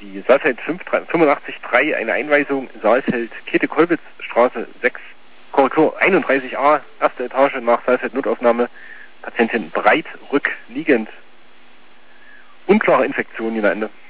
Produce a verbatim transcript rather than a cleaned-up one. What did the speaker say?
die Saalfeld fünfundachtzig drei, eine Einweisung, Saalfeld, Käthe-Kollwitz-Straße sechs, Korrektur einunddreißig a, erste Etage, nach Saalfeld Notaufnahme, Patientin breit rückliegend. Unklare Infektion in der Ende.